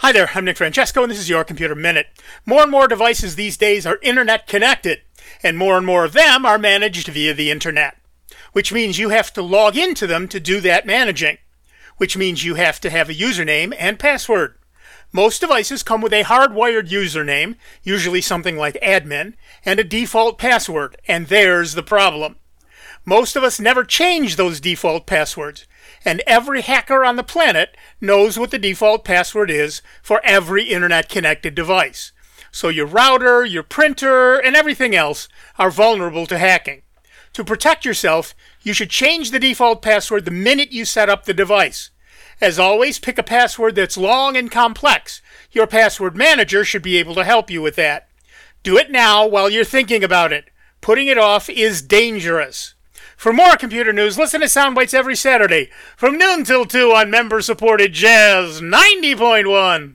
Hi there, I'm Nick Francesco, and this is Your Computer Minute. More and more devices these days are internet connected, and more of them are managed via the internet, which means you have to log into them to do that managing, which means you have to have a username and password. Most devices come with a hardwired username, usually something like admin, and a default password, and there's the problem. Most of us never change those default passwords, and every hacker on the planet knows what the default password is for every internet-connected device. So your router, your printer, and everything else are vulnerable to hacking. To protect yourself, you should change the default password the minute you set up the device. As always, pick a password that's long and complex. Your password manager should be able to help you with that. Do it now while you're thinking about it. Putting it off is dangerous. For more computer news, listen to Soundbites every Saturday from noon till 2 on member-supported Jazz 90.1.